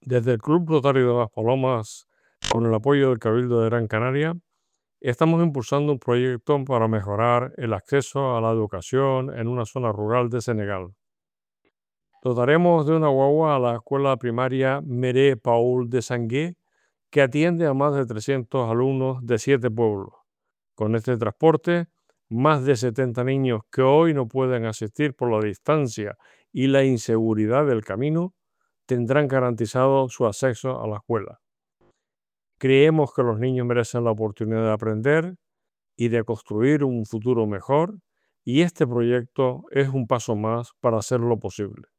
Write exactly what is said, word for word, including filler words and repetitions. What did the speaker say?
Desde el Club Rotario de Las Palomas, con el apoyo del Cabildo de Gran Canaria, estamos impulsando un proyecto para mejorar el acceso a la educación en una zona rural de Senegal. Dotaremos de una guagua a la escuela primaria Meré Paul de Sangué, que atiende a más de trescientos alumnos de siete pueblos. Con este transporte, más de setenta niños que hoy no pueden asistir por la distancia y la inseguridad del camino tendrán garantizado su acceso a la escuela. Creemos que los niños merecen la oportunidad de aprender y de construir un futuro mejor, y este proyecto es un paso más para hacerlo posible.